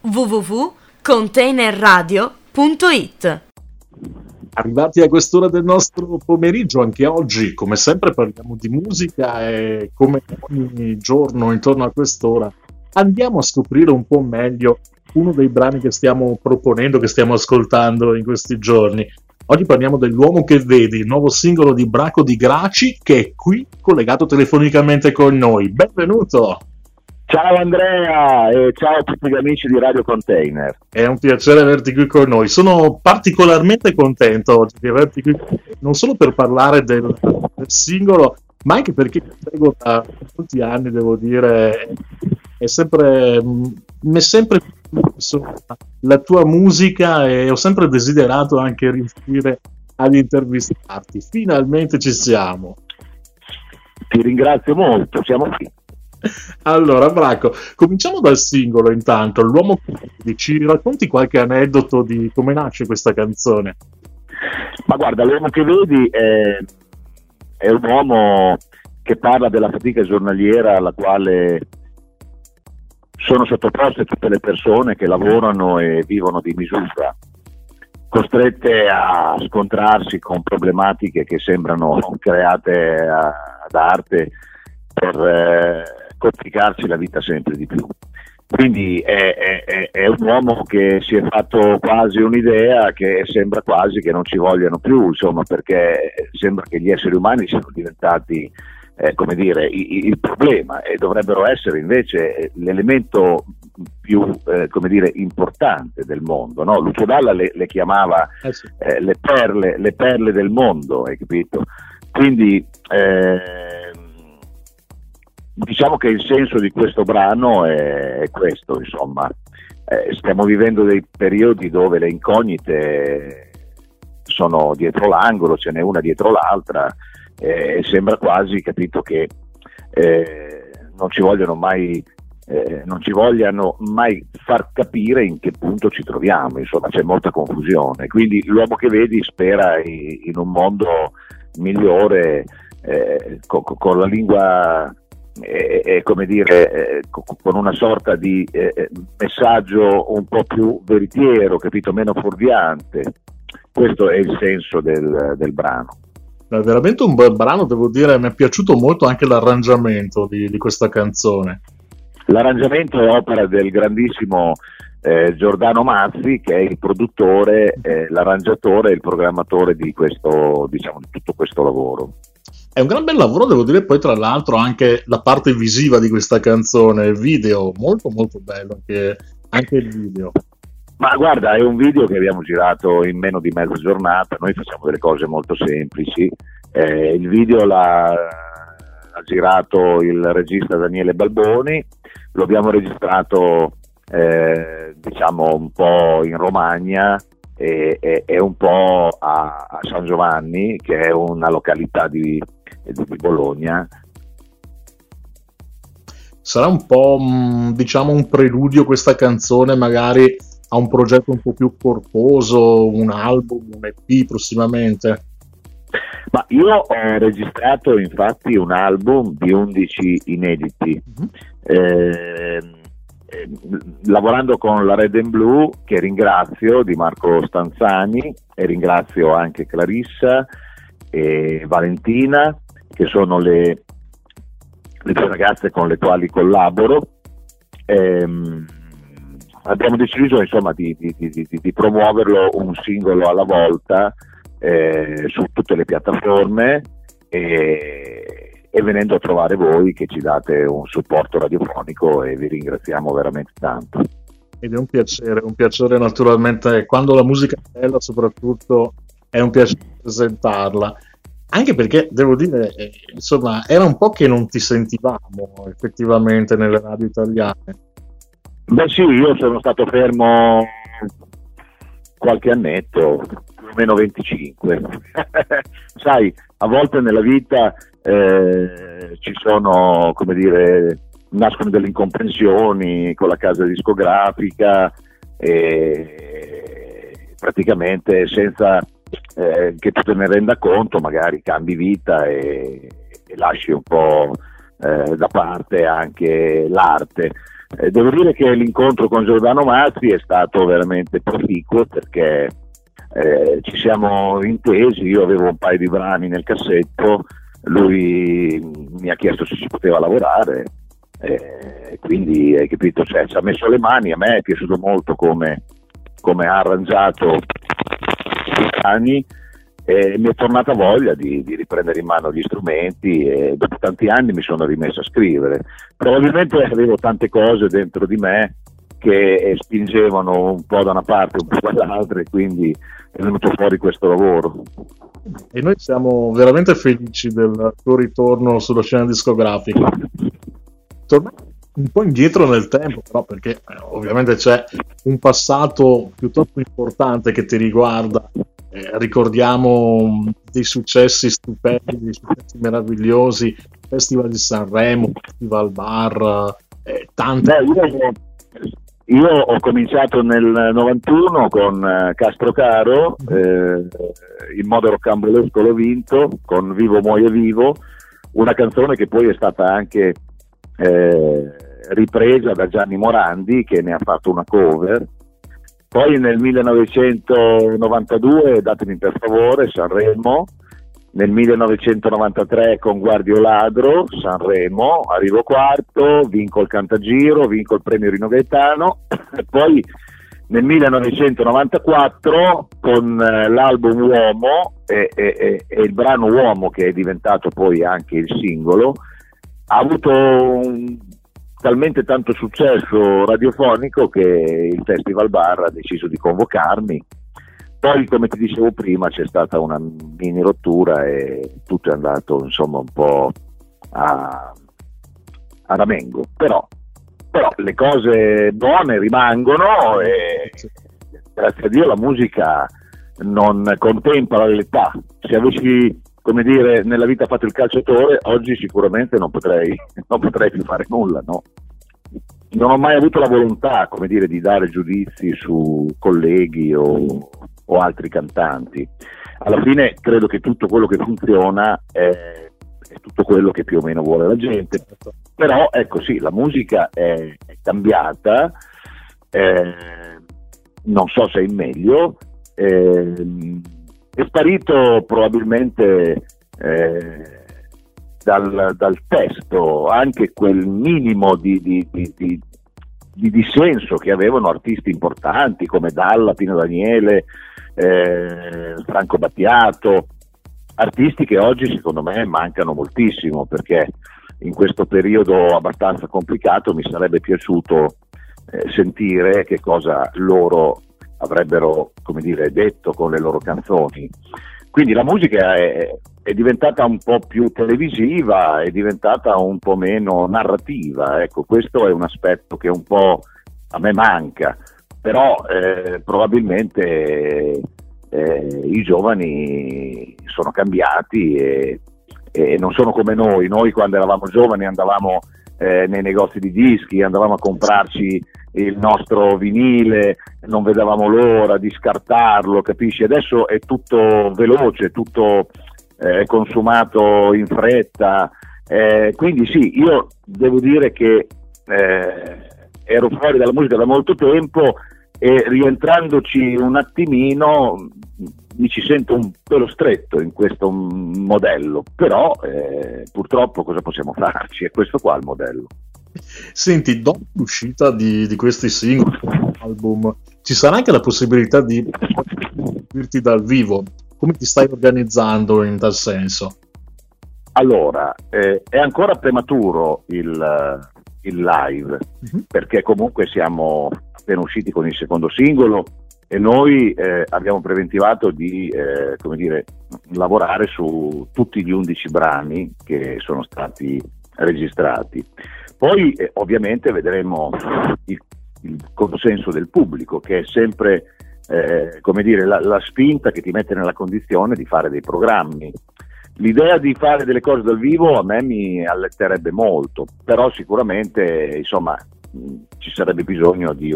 www.containerradio.it. Arrivati a quest'ora del nostro pomeriggio, anche oggi, come sempre, parliamo di musica e come ogni giorno intorno a quest'ora andiamo a scoprire un po' meglio uno dei brani che stiamo proponendo, che stiamo ascoltando in questi giorni. Oggi parliamo dell'Uomo che vedi, il nuovo singolo di Braco di Graci, che è qui collegato telefonicamente con noi. Benvenuto! Ciao Andrea e ciao a tutti gli amici di Radio Container. È un piacere averti qui con noi. Sono particolarmente contento oggi di averti qui, non solo per parlare del singolo, ma anche perché ti seguo da molti anni, devo dire, mi è sempre la tua musica e ho sempre desiderato anche riuscire ad intervistarti. Finalmente ci siamo. Ti ringrazio molto, siamo qui. Allora, Braco, cominciamo dal singolo intanto. L'Uomo che vedi, ci racconti qualche aneddoto di come nasce questa canzone? Ma guarda, l'uomo che vedi è un uomo che parla della fatica giornaliera alla quale sono sottoposte tutte le persone che lavorano e vivono di misura, costrette a scontrarsi con problematiche che sembrano create ad arte per complicarsi la vita sempre di più. Quindi è un uomo che si è fatto quasi un'idea che sembra quasi che non ci vogliano più, insomma, perché sembra che gli esseri umani siano diventati come dire, il problema, e dovrebbero essere invece l'elemento più come dire, importante del mondo, no? Lucio Dalla le chiamava Sì. le perle del mondo, hai capito? Quindi diciamo che il senso di questo brano è questo, insomma. Stiamo vivendo dei periodi dove le incognite sono dietro l'angolo, ce n'è una dietro l'altra, e sembra quasi, capito, che non ci vogliano mai far capire in che punto ci troviamo, insomma, c'è molta confusione. Quindi l'uomo che vedi spera in un mondo migliore, con la lingua come dire, con una sorta di messaggio un po' più veritiero, capito, meno fuorviante. Questo è il senso del brano. È veramente un bel brano, devo dire, mi è piaciuto molto anche l'arrangiamento di questa canzone. L'arrangiamento è opera del grandissimo Giordano Mazzi, che è il produttore, l'arrangiatore e il programmatore di questo, diciamo, di tutto questo lavoro. È un gran bel lavoro, devo dire, poi tra l'altro anche la parte visiva di questa canzone, il video, molto molto bello, anche il video. Ma guarda, è un video che abbiamo girato in meno di mezza giornata, noi facciamo delle cose molto semplici, il video l'ha girato il regista Daniele Balboni, lo abbiamo registrato diciamo un po' in Romagna e un po' a San Giovanni, che è una località di Bologna. Sarà un po' diciamo un preludio questa canzone magari a un progetto un po' più corposo, un album, un EP prossimamente? Ma io ho registrato infatti un album di 11 inediti, lavorando con la Red and Blue, che ringrazio, di Marco Stanzani, e ringrazio anche Clarissa e Valentina, che sono le due ragazze con le quali collaboro. Abbiamo deciso, insomma, di promuoverlo un singolo alla volta su tutte le piattaforme, e venendo a trovare voi che ci date un supporto radiofonico, e vi ringraziamo veramente tanto. Ed è un piacere naturalmente, quando la musica è bella soprattutto è un piacere presentarla, anche perché devo dire, insomma, era un po' che non ti sentivamo effettivamente nelle radio italiane. Beh sì, io sono stato fermo qualche annetto, più o meno 25. Sai, a volte nella vita ci sono, come dire, nascono delle incomprensioni con la casa discografica, e praticamente senza che tu te ne renda conto magari cambi vita e lasci un po' da parte anche l'arte. Devo dire che l'incontro con Giordano Mazzi è stato veramente proficuo, perché ci siamo intesi. Io avevo un paio di brani nel cassetto, lui mi ha chiesto se si poteva lavorare, quindi hai capito, cioè, ci ha messo le mani. A me è piaciuto molto come ha arrangiato i brani, e mi è tornata voglia di riprendere in mano gli strumenti, e dopo tanti anni mi sono rimesso a scrivere. Probabilmente avevo tante cose dentro di me che spingevano un po' da una parte, un po' dall'altra, e quindi è venuto fuori questo lavoro. E noi siamo veramente felici del tuo ritorno sulla scena discografica. Tornando un po' indietro nel tempo, però, perché ovviamente c'è un passato piuttosto importante che ti riguarda. Ricordiamo dei successi stupendi, dei successi meravigliosi, Festival di Sanremo, Festival Bar, tanti. Io ho cominciato nel 91 con Castrocaro, il modo roccambolesco l'ho vinto con Vivo Muoio Vivo, una canzone che poi è stata anche ripresa da Gianni Morandi, che ne ha fatto una cover. Poi nel 1992, datemi per favore, Sanremo. Nel 1993 con Guardio Ladro, Sanremo, arrivo quarto, vinco il Cantagiro, vinco il premio Rino Gaetano. E poi nel 1994 con l'album Uomo e il brano Uomo, che è diventato poi anche il singolo, ha avuto talmente tanto successo radiofonico che il Festival Bar ha deciso di convocarmi. Poi, come ti dicevo prima, c'è stata una mini rottura e tutto è andato insomma un po' a ramengo, però le cose buone rimangono, e grazie a Dio la musica non contempla l'età. Se avessi, come dire, nella vita fatto il calciatore, oggi sicuramente non potrei più fare nulla, no? Non ho mai avuto la volontà, come dire, di dare giudizi su colleghi o altri cantanti. Alla fine credo che tutto quello che funziona è tutto quello che più o meno vuole la gente. Però ecco, sì, la musica è cambiata, non so se è in meglio, è sparito probabilmente dal testo anche quel minimo di dissenso che avevano artisti importanti come Dalla, Pino Daniele, Franco Battiato, artisti che oggi secondo me mancano moltissimo, perché in questo periodo abbastanza complicato mi sarebbe piaciuto sentire che cosa loro avrebbero, come dire, detto con le loro canzoni. Quindi la musica è diventata un po' più televisiva, è diventata un po' meno narrativa. Ecco, questo è un aspetto che un po' a me manca, però probabilmente i giovani sono cambiati e non sono come noi. Noi quando eravamo giovani andavamo nei negozi di dischi, andavamo a comprarci il nostro vinile, non vedevamo l'ora di scartarlo, capisci? Adesso è tutto veloce, tutto consumato in fretta, quindi sì, io devo dire che ero fuori dalla musica da molto tempo, e rientrandoci un attimino mi ci sento un pelo stretto in questo modello, però purtroppo cosa possiamo farci? È questo qua il modello. Senti, dopo l'uscita di questi singoli album, ci sarà anche la possibilità di dirti dal vivo? Come ti stai organizzando in tal senso? Allora, è ancora prematuro il live, perché comunque siamo appena usciti con il secondo singolo e noi abbiamo preventivato di come dire, lavorare su tutti gli 11 brani che sono stati registrati. Poi ovviamente vedremo il consenso del pubblico, che è sempre come dire, la spinta che ti mette nella condizione di fare dei programmi. L'idea di fare delle cose dal vivo a me mi alletterebbe molto, però sicuramente insomma ci sarebbe bisogno di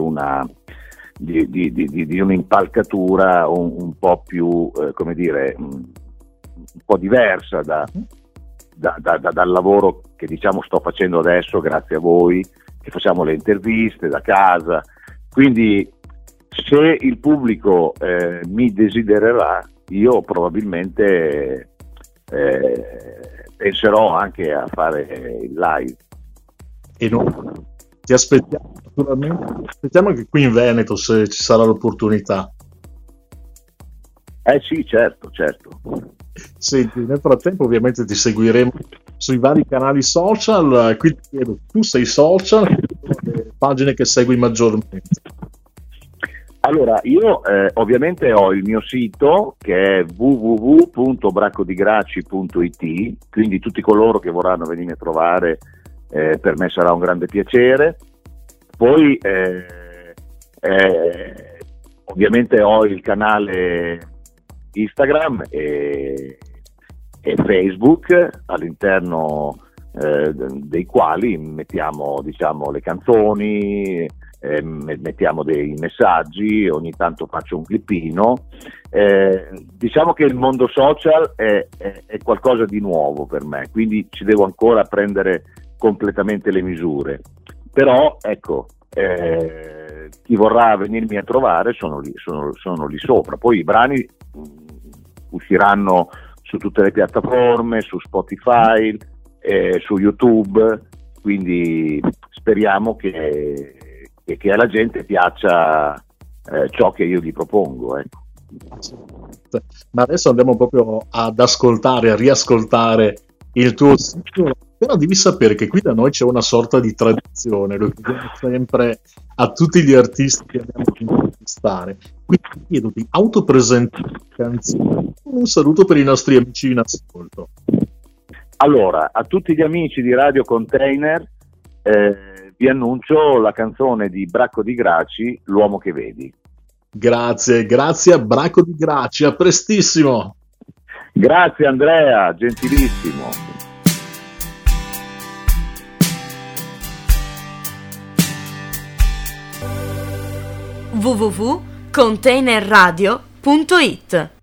un'impalcatura un po' più come dire, un po' diversa dal lavoro che diciamo sto facendo adesso, grazie a voi che facciamo le interviste da casa, quindi se il pubblico mi desidererà, io probabilmente penserò anche a fare il live. E noi ti aspettiamo, naturalmente, aspettiamo che qui in Veneto, se ci sarà l'opportunità. Sì, certo. Senti, nel frattempo ovviamente ti seguiremo sui vari canali social. Qui ti chiedo, tu sei social, le pagine che segui maggiormente? Allora, io ovviamente ho il mio sito che è www.braccodigraci.it, quindi tutti coloro che vorranno venire a trovare, per me sarà un grande piacere. Poi ovviamente ho il canale Instagram e Facebook, all'interno dei quali mettiamo, diciamo, le canzoni, mettiamo dei messaggi, ogni tanto faccio un clippino. Diciamo che il mondo social è qualcosa di nuovo per me, quindi ci devo ancora prendere completamente le misure, però ecco, chi vorrà venirmi a trovare sono lì sopra. Poi i brani usciranno su tutte le piattaforme, su Spotify, su YouTube, quindi speriamo che alla gente piaccia ciò che io gli propongo, ecco. Ma adesso andiamo proprio ad ascoltare, a riascoltare il tuo sito, però devi sapere che qui da noi c'è una sorta di tradizione, lo chiediamo sempre a tutti gli artisti che andiamo a intervistare, quindi ti chiedo di autopresentare canzoni, un saluto per i nostri amici in ascolto. Allora, a tutti gli amici di Radio Container vi annuncio la canzone di Bracco di Graci, L'uomo che vedi. Grazie a Bracco di Graci, a prestissimo. Grazie Andrea, gentilissimo. www.containerradio.it